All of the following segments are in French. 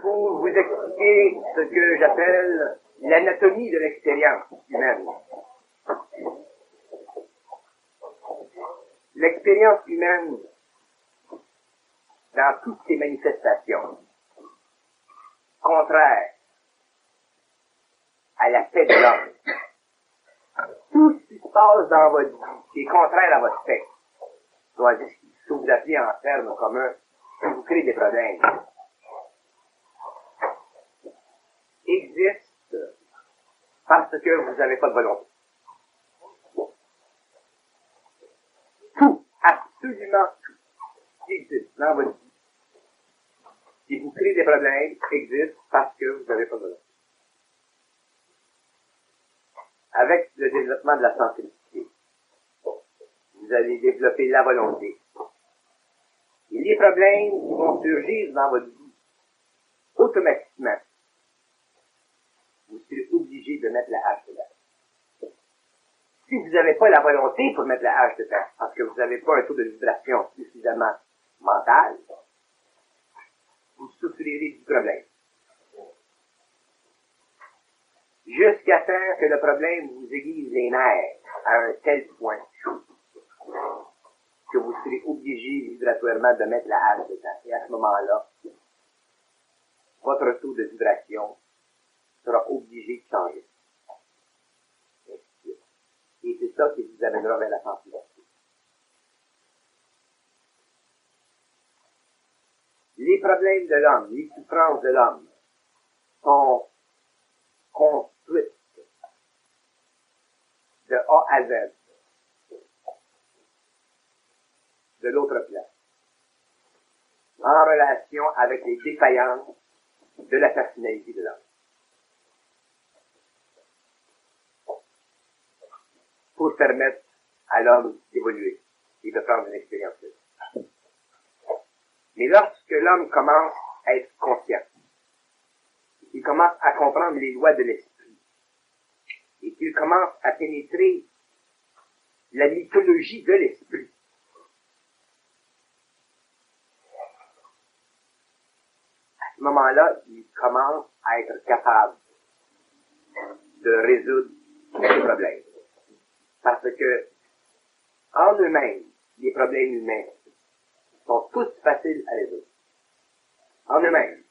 pour vous expliquer ce que j'appelle l'anatomie de l'expérience humaine. L'expérience humaine, dans toutes ses manifestations, contraire à la paix de l'homme, tout ce qui se passe dans votre vie, qui est contraire à votre paix, doit dire ce que vous appelez en termes communs, vous crée des problèmes, existe parce que vous n'avez pas de volonté. Tout, absolument tout, qui existe dans votre vie, qui vous crée des problèmes, existe parce que vous n'avez pas de volonté. Avec le développement de la sensibilité, vous allez développer la volonté. Et les problèmes qui vont surgir dans votre vie, automatiquement, vous serez obligé de mettre la hache dedans. Si vous n'avez pas la volonté pour mettre la hache dedans, parce que vous n'avez pas un taux de vibration suffisamment mental, vous souffrirez du problème. Jusqu'à temps que le problème vous aiguise les nerfs à un tel point que vous serez obligé vibratoirement de mettre la hache dedans. Et à ce moment-là, votre taux de vibration sera obligé de changer. Et c'est ça qui vous amènera vers la sensibilité. Les problèmes de l'homme, les souffrances de l'homme sont construites de A à Z, de l'autre plan, en relation avec les défaillances de la personnalité de l'homme. Pour permettre à l'homme d'évoluer et de prendre une expérience de vie. Mais lorsque l'homme commence à être conscient, il commence à comprendre les lois de l'esprit, et qu'il commence à pénétrer la mythologie de l'esprit, à ce moment-là, il commence à être capable de résoudre tous les problèmes. Parce que, en eux-mêmes, les problèmes humains sont tous faciles à résoudre. En eux-mêmes.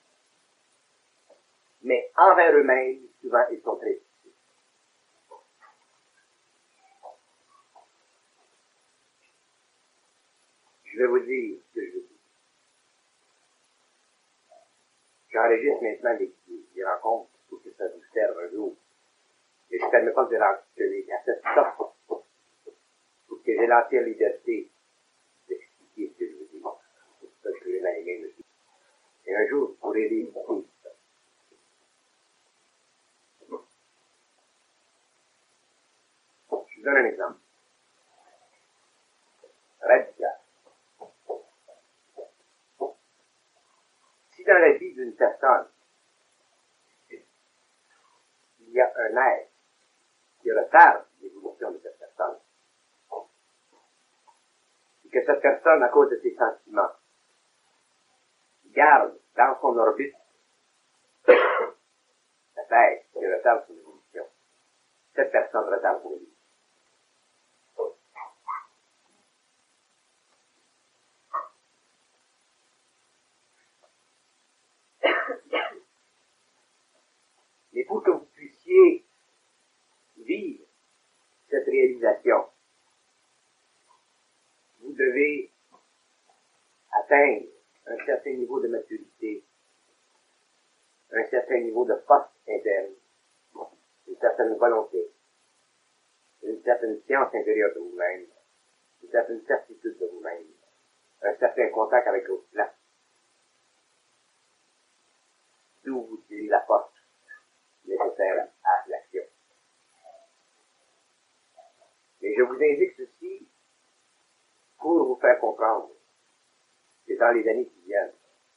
Mais envers eux-mêmes, souvent, ils sont très difficiles. Je vais vous dire ce que je veux dire. J'enregistre maintenant les rencontres pour que ça vous serve un jour. Et je ne permets pas que les cassettes sortent pour que j'ai l'entière liberté d'expliquer ce que je veux dire. C'est ça que j'ai aimé me dire. Et un jour, vous pourrez les écouter. Je vous donne un exemple. Radical. Si dans la vie d'une personne, il y a un être qui retarde l'évolution de cette personne, et que cette personne, à cause de ses sentiments, garde dans son orbite cette être qui retarde son évolution, cette personne retarde son évolution. Mais pour que vous puissiez vivre cette réalisation, vous devez atteindre un certain niveau de maturité, un certain niveau de force interne, une certaine volonté, une certaine science intérieure de vous-même, une certaine certitude de vous-même, un certain contact avec l'autre plan. D'où vous tirez la force nécessaire à l'action. Mais je vous indique ceci pour vous faire comprendre que dans les années qui viennent,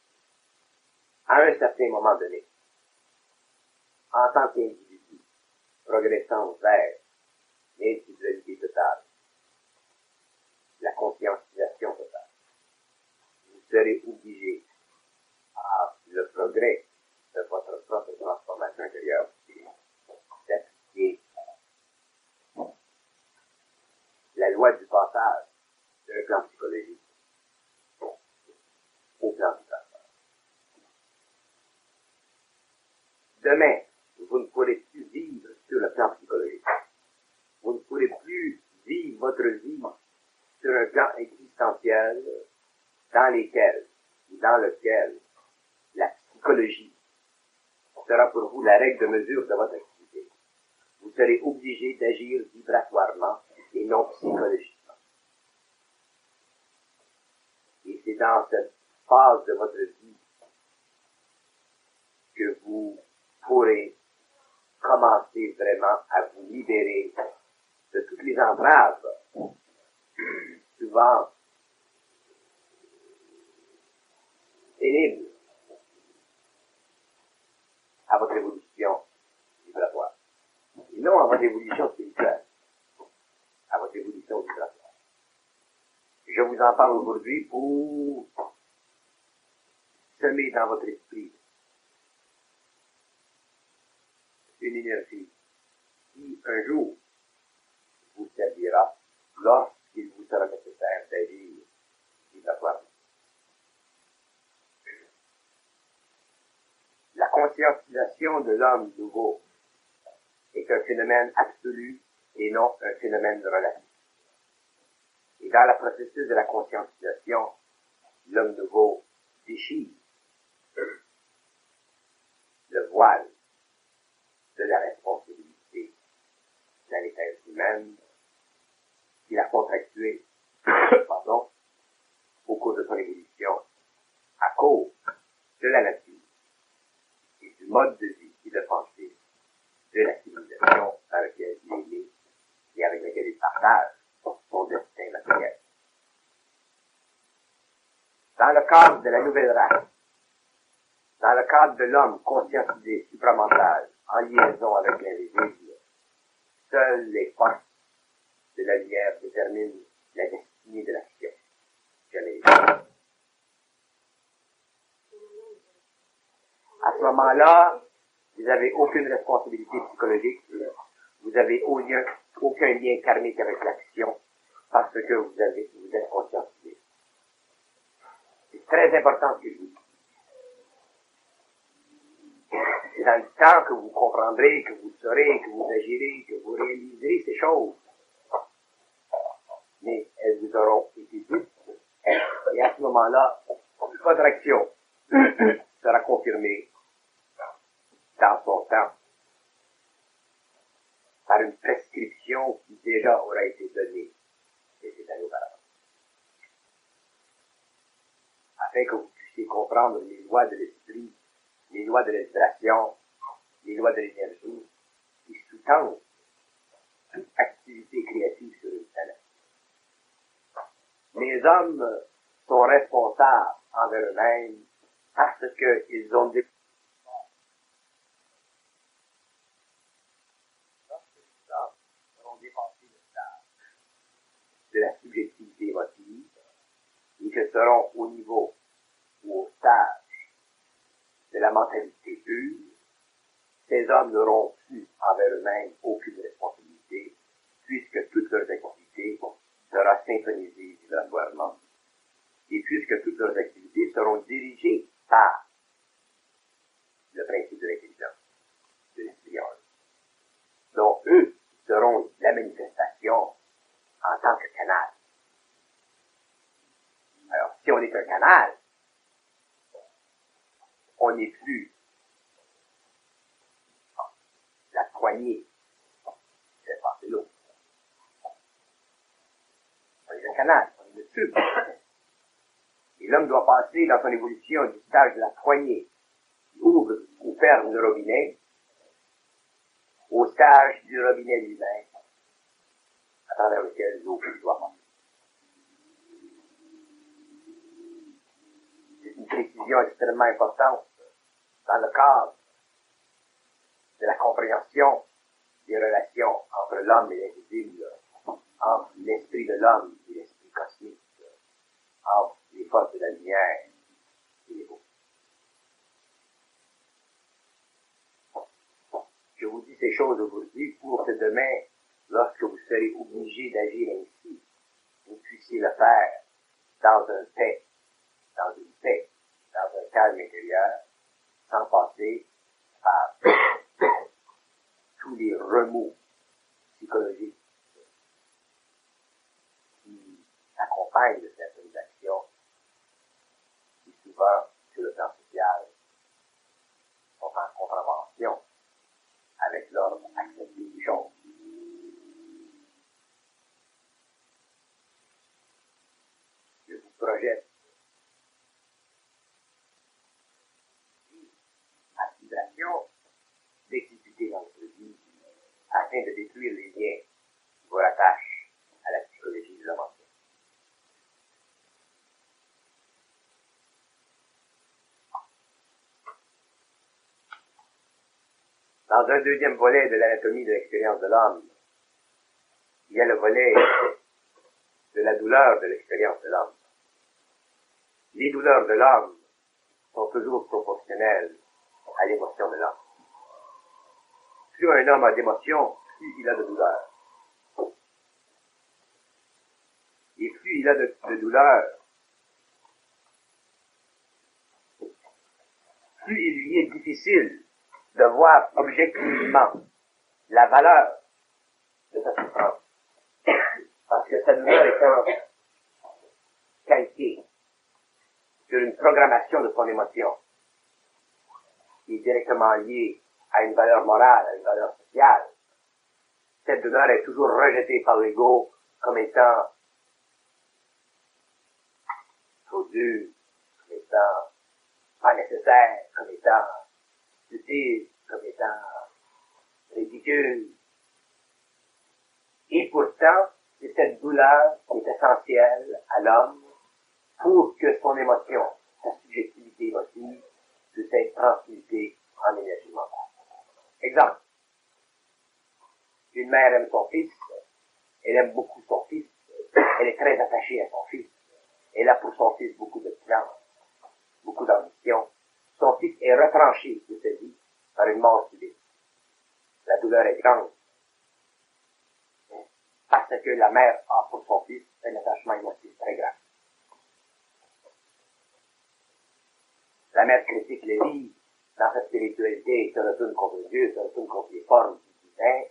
à un certain moment donné, en tant qu'individu, progressant vers l'individualité totale, la conscientisation totale, vous serez obligé à le progrès de votre propre transformation intérieure, c'est d'appliquer la loi du passage d'un plan psychologique au plan du passage. Demain, vous ne pourrez plus vivre sur le plan psychologique. Vous ne pourrez plus vivre votre vie sur un plan existentiel dans lequel la psychologie sera pour vous la règle de mesure de votre activité. Vous serez obligé d'agir vibratoirement et non psychologiquement. Et c'est dans cette phase de votre vie que vous pourrez commencer vraiment à vous libérer de toutes les entraves, souvent pénibles, à votre évolution vibratoire. Et non à votre évolution spirituelle, à votre évolution vibratoire. Je vous en parle aujourd'hui pour semer dans votre esprit une énergie qui, un jour, vous servira lorsqu'il vous sera nécessaire d'agir vibratoirement. La conscientisation de l'homme nouveau est un phénomène absolu et non un phénomène relatif. Et dans le processus de la conscientisation, l'homme nouveau déchire le voile de la responsabilité de l'espèce humaine qu'il a contractué au cours de son évolution à cause de la nature et du mode de vie et de pensée de la civilisation dans laquelle il est né et avec laquelle il partage son destin matériel. Dans le cadre de la nouvelle race, dans le cadre de l'homme conscientisé supramental en liaison avec l'invisible, seules les forces de la lumière déterminent la destinée de l'action. Jamais les autres. À ce moment-là, vous n'avez aucune responsabilité psychologique, vous n'avez aucun lien karmique avec l'action, parce que vous êtes conscientisé. C'est très important ce que je vous dis. C'est dans le temps que vous comprendrez, que vous saurez, que vous agirez, que vous réaliserez ces choses. Mais elles vous auront été dites. Et à ce moment-là, votre action sera confirmée dans son temps par une prescription qui déjà aura été donnée des années auparavant. Afin que vous puissiez comprendre les lois de l'esprit, les lois de l'inspiration, les lois de l'énergie, qui sous-tendent toute activité créative sur une planète. Les hommes sont responsables envers eux-mêmes parce qu'ils ont des... Lorsque les hommes auront dépassé le stade de la subjectivité émotive et que seront au niveau ou au stage de la mentalité pure, ces hommes n'auront plus envers eux-mêmes aucune responsabilité, puisque toutes leurs activités seront synchronisées vibratoirement, et puisque toutes leurs activités seront dirigées par le principe de l'intelligence, de l'esprit en eux. Donc, eux seront la manifestation en tant que canal. Alors, si on est un canal, on n'est plus la poignée qui fait passer l'eau. On est un canal, on est le tube. Et l'homme doit passer dans son évolution du stage de la poignée qui ouvre ou ferme le robinet au stage du robinet lui-même à travers lequel l'eau doit passer. C'est une précision extrêmement importante dans le cadre de la compréhension des relations entre l'homme et l'invisible, entre l'esprit de l'homme et l'esprit cosmique, entre les forces de la lumière et les beaux. vous dis ces choses aujourd'hui pour que demain, lorsque vous serez obligé d'agir ainsi, vous puissiez le faire dans une paix, dans un calme intérieur, sans passer par tous les remous psychologiques qui accompagnent de certaines actions qui souvent, sur le plan social, sont en contravention avec l'ordre accepté des choses. Je vous projette à situation d'exécuter dans votre vie afin de détruire les liens qui vous rattachent à la psychologie de l'homme entier. Dans un deuxième volet de l'anatomie de l'expérience de l'homme, il y a le volet de la douleur de l'expérience de l'homme. Les douleurs de l'homme sont toujours proportionnelles à l'émotion de l'homme. Plus un homme a d'émotion, plus il a de douleur. Et plus il a de douleur, plus il lui est difficile de voir objectivement la valeur de sa souffrance. Parce que sa douleur étant calquée sur une programmation de son émotion, qui est directement liée à une valeur morale, à une valeur sociale, cette douleur est toujours rejetée par l'ego comme étant trop dure, comme étant pas nécessaire, comme étant utile, comme étant ridicule. Et pourtant, c'est cette douleur qui est essentielle à l'homme pour que son émotion, sa subjectivité émotive, puisse être transmutée en énergie mentale. Exemple. Une mère aime son fils, elle aime beaucoup son fils, elle est très attachée à son fils, elle a pour son fils beaucoup de plans, beaucoup d'ambition. Son fils est retranché de sa vie par une mort subite. La douleur est grande, parce que la mère a pour son fils un attachement émotif très grave. La mère critique les vies, dans sa spiritualité, se retourne contre Dieu, se retourne contre les formes du divin,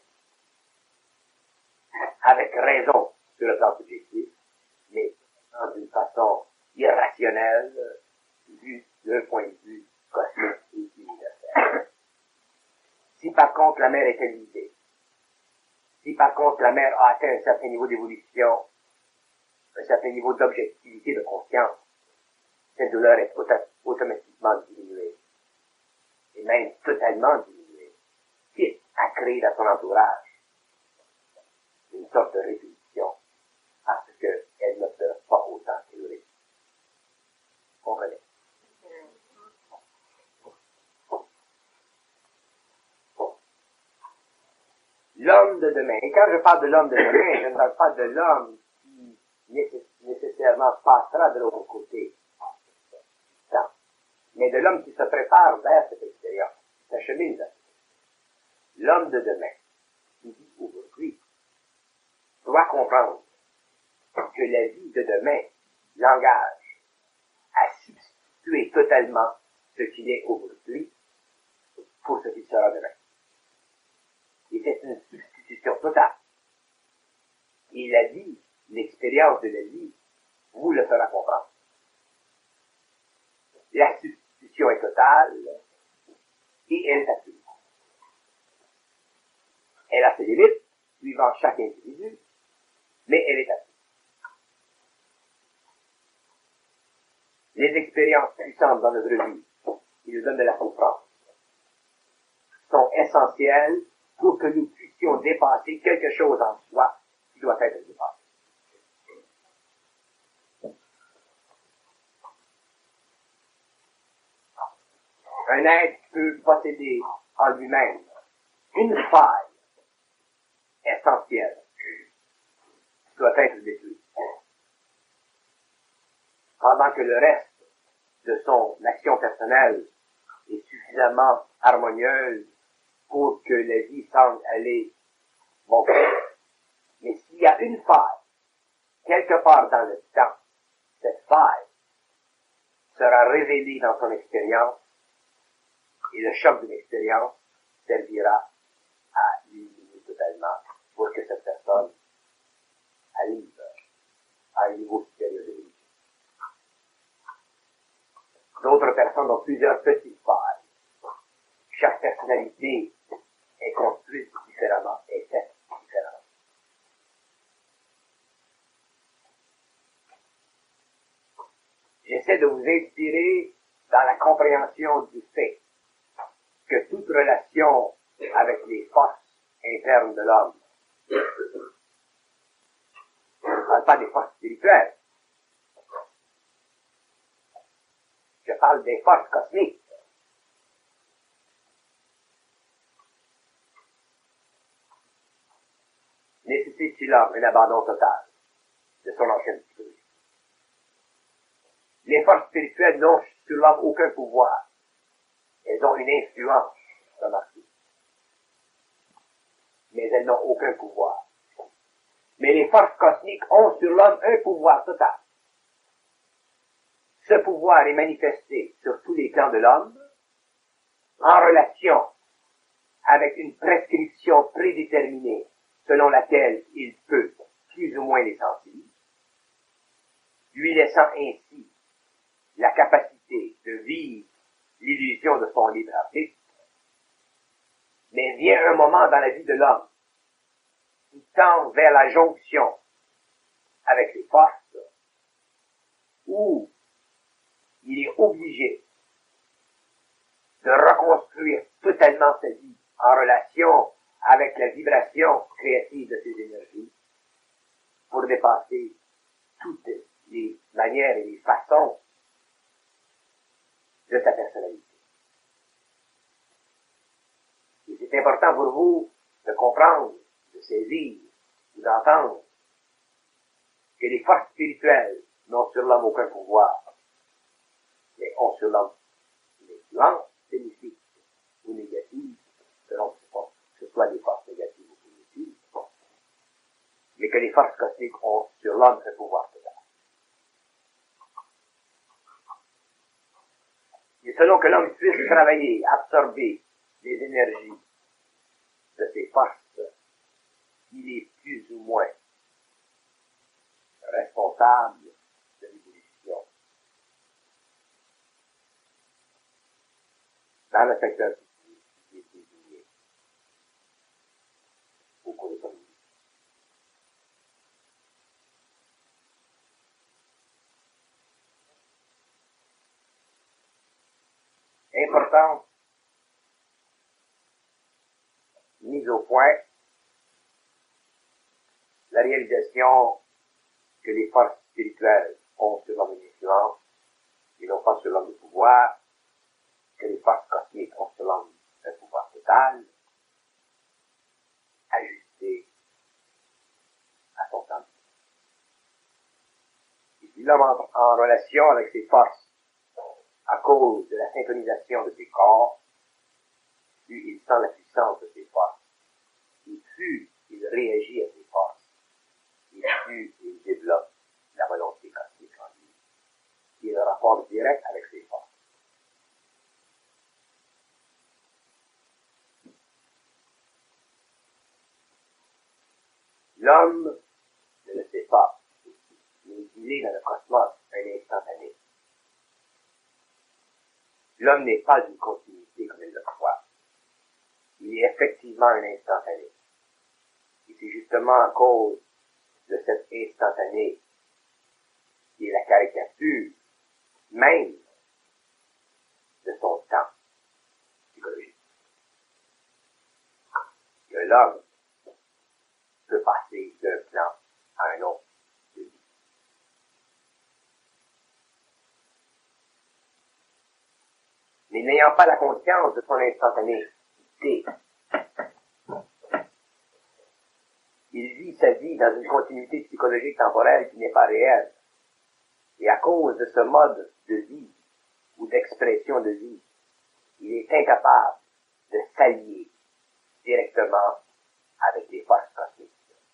avec raison sur le plan subjectif, mais d'une façon irrationnelle, vu d'un point de vue cosmique et universel. Si par contre la mère est élisée, si par contre la mère a atteint un certain niveau d'évolution, un certain niveau d'objectivité, de conscience, cette douleur est automatiquement diminuée, et même totalement diminuée, quitte à créer dans son entourage une sorte de répétition, parce qu'elle ne pleure pas autant qu'elle aurait. Comprenez? L'homme de demain. Et quand je parle de l'homme de demain, je ne parle pas de l'homme qui nécessairement passera de l'autre côté. Non. Mais de l'homme qui se prépare vers cette expérience, qui s'achemine vers cette expérience. L'homme de demain, qui vit aujourd'hui, doit comprendre que la vie de demain l'engage à substituer totalement ce qu'il est aujourd'hui pour ce qu'il sera demain. Et c'est une substitution totale. Et la vie, l'expérience de la vie, vous le fera comprendre. La substitution est totale et elle est absolue. Elle a ses limites, suivant chaque individu, mais elle est absolue. Les expériences puissantes dans notre vie, qui nous donnent de la souffrance, sont essentielles pour que nous puissions dépasser quelque chose en soi qui doit être dépassé. Un être peut posséder en lui-même une faille essentielle qui doit être détruite. Pendant que le reste de son action personnelle est suffisamment harmonieuse pour que la vie semble aller bon train. Mais s'il y a une faille, quelque part dans le temps, cette faille sera révélée dans son expérience, et le choc de l'expérience servira à l'éliminer totalement pour que cette personne arrive à un niveau supérieur de vie. D'autres personnes ont plusieurs petites failles. Chaque personnalité est construite différemment, est faite différemment. J'essaie de vous inspirer dans la compréhension du fait que toute relation avec les forces internes de l'homme, je ne parle pas des forces spirituelles, je parle des forces cosmiques. Nécessite chez l'homme un abandon total de son ancienne psychologie. Les forces spirituelles n'ont sur l'homme aucun pouvoir. Elles ont une influence, remarquez. Mais elles n'ont aucun pouvoir. Mais les forces cosmiques ont sur l'homme un pouvoir total. Ce pouvoir est manifesté sur tous les plans de l'homme, en relation avec une prescription prédéterminée selon laquelle il peut plus ou moins les sentir, lui laissant ainsi la capacité de vivre l'illusion de son libre arbitre. Mais vient un moment dans la vie de l'homme qui tend vers la jonction avec les forces où il est obligé de reconstruire totalement sa vie en relation avec la vibration créative de ses énergies pour dépasser toutes les manières et les façons de sa personnalité. Et c'est important pour vous de comprendre, de saisir, d'entendre que les forces spirituelles n'ont sur l'homme aucun pouvoir, mais ont sur l'homme une influence bénéfique ou négative, selon que ce soit des forces négatives ou positives, mais que les forces cosmiques ont sur l'homme un pouvoir total. Et selon que l'homme puisse travailler, absorber les énergies de ses forces, il est plus ou moins responsable de l'évolution dans le secteur qui est désigné au cours de son vie. Importante mise au point la réalisation que les forces spirituelles ont sur l'homme une influence et non pas sur l'homme de pouvoir, que les forces cosmiques ont sur l'homme un pouvoir total, ajusté à son temps. Et puis l'homme entre en relation avec ses forces à cause de la synchronisation de ses corps, plus il sent la puissance de ses forces, et plus il réagit à ses forces, et plus il développe la volonté cosmique en lui, qui est le rapport direct avec ses forces. L'homme ne le sait pas, mais il est dans le cosmos un instantané. L'homme n'est pas une continuité comme il le croit. Il est effectivement un instantané. Et c'est justement à cause de cet instantané qui est la caricature même de son temps psychologique que l'homme peut passer d'un plan à un autre de vie. Mais n'ayant pas la conscience de son instantanéité, il vit sa vie dans une continuité psychologique temporelle qui n'est pas réelle. Et à cause de ce mode de vie ou d'expression de vie, il est incapable de s'allier directement avec les forces cosmiques.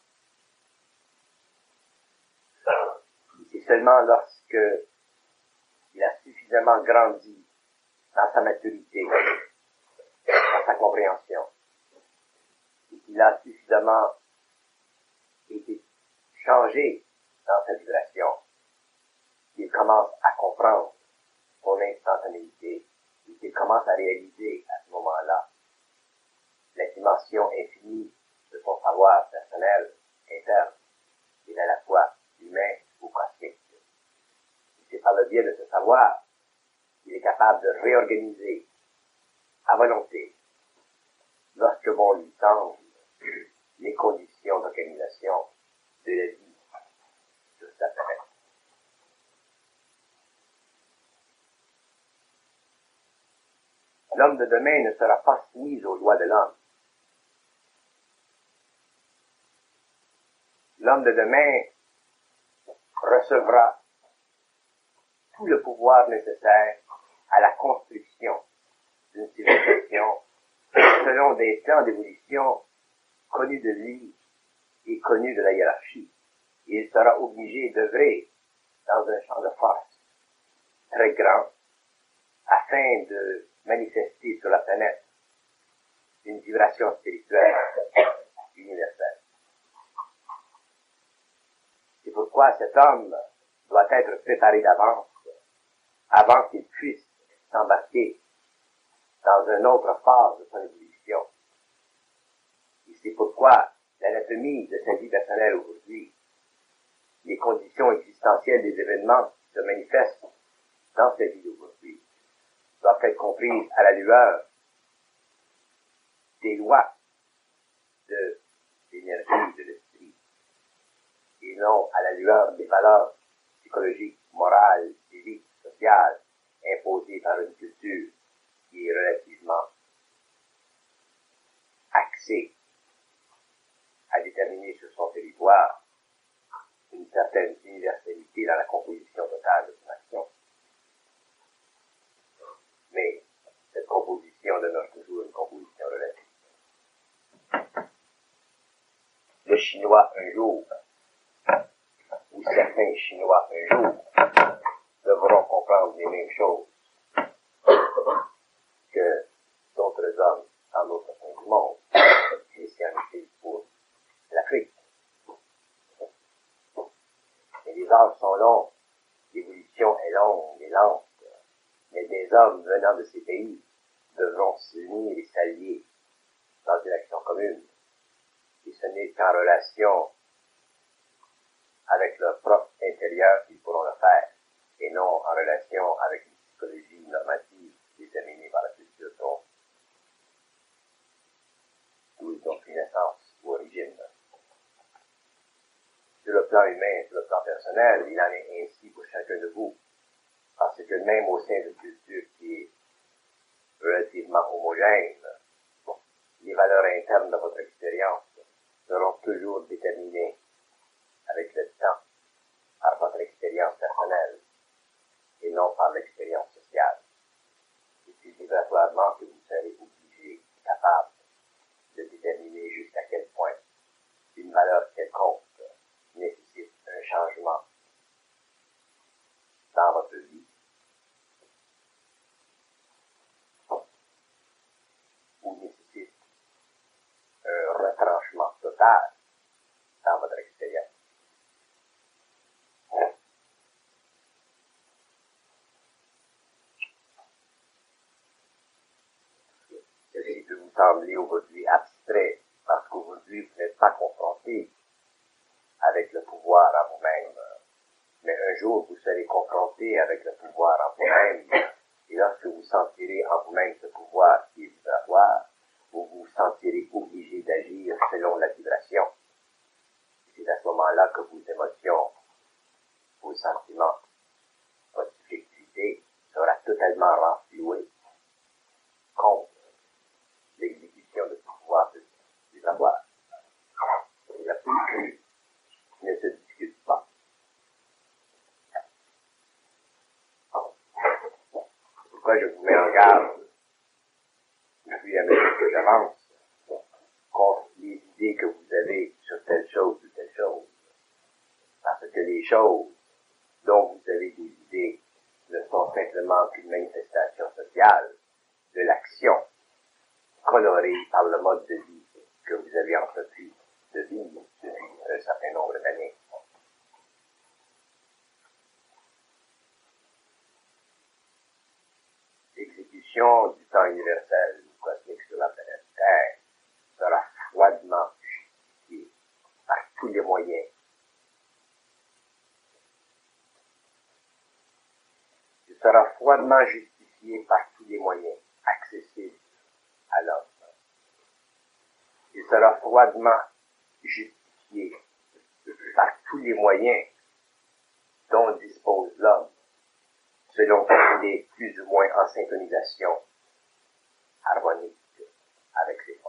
C'est seulement lorsque il a suffisamment grandi dans sa maturité, dans sa compréhension, et qu'il a suffisamment été changé dans sa vibration, qu'il commence à comprendre son instantanéité, et qu'il commence à réaliser à ce moment-là la dimension infinie de son savoir personnel, interne, et à la fois humain ou cosmique. C'est par le biais de ce savoir qu'il est capable de réorganiser à volonté, lorsque bon lui semble, les conditions d'organisation de la vie sur sa planète. L'homme de demain ne sera pas soumis aux lois de l'homme. L'homme de demain recevra tout le pouvoir nécessaire à la construction d'une civilisation selon des plans d'évolution connus de lui et connus de la hiérarchie. Et il sera obligé d'œuvrer dans un champ de force très grand afin de manifester sur la planète une vibration spirituelle universelle. C'est pourquoi cet homme doit être préparé d'avance avant qu'il puisse s'embarquer dans une autre phase de son évolution. Et c'est pourquoi l'anatomie de sa vie personnelle aujourd'hui, les conditions existentielles des événements qui se manifestent dans sa vie d'aujourd'hui, doivent être comprises à la lueur des lois de l'énergie de l'esprit, et non à la lueur des valeurs psychologiques, morales, civiques, sociales, imposées par une culture qui est relativement axée à déterminer sur son territoire une certaine universalité dans la composition totale de son action. Mais cette composition demeure toujours une composition relative. Le Chinois un jour, ou certains Chinois un jour, devront comprendre les mêmes choses que d'autres hommes dans d'autres coins du monde, et c'est en effet pour l'Afrique. Mais les âges sont longs, l'évolution est longue et lente, mais des hommes venant de ces pays devront s'unir et s'allier dans une action commune. Et ce n'est qu'en relation avec leur propre intérieur qu'ils pourront le faire, et non en relation avec une psychologie normative déterminée par la culture d'où ils ont pris naissance ou origine. Sur le plan humain, sur le plan personnel, il en est ainsi pour chacun de vous, parce que même au sein d'une culture qui est relativement homogène, les valeurs internes de votre expérience seront toujours déterminées avec le temps par votre expérience personnelle et non par l'expérience sociale. Et c'est obligatoirement que vous serez obligé, capable de déterminer jusqu'à quel point une valeur quelconque nécessite un changement dans votre vie ou nécessite un retranchement total dans votre expérience. Ceci peut vous sembler aujourd'hui abstrait parce qu'aujourd'hui vous n'êtes pas confronté avec le pouvoir en vous-même. Mais un jour vous serez confronté avec le pouvoir en vous-même, et lorsque vous sentirez en vous-même ce pouvoir qui est vibratoire, vous vous sentirez obligé d'agir selon la vibration. C'est à ce moment-là que vos émotions, vos sentiments, votre subjectivité sera totalement renflouée contre l'exécution de ce pouvoir vibratoire. Et la plus ne se discute pas. C'est pourquoi je vous mets en garde, depuis à mesure que j'avance, des idées que vous avez sur telle chose ou telle chose. Parce que les choses dont vous avez des idées ne sont simplement qu'une manifestation sociale de l'action colorée par le mode de vie que vous avez entrepris de vivre depuis un certain nombre d'années. L'exécution du temps universel ou cosmique sur la planète Terre sera froidement justifiée par tous les moyens. Il sera froidement justifié par tous les moyens accessibles à l'homme. Il sera froidement justifié par tous les moyens dont dispose l'homme, selon qu'il est plus ou moins en syntonisation harmonique avec ses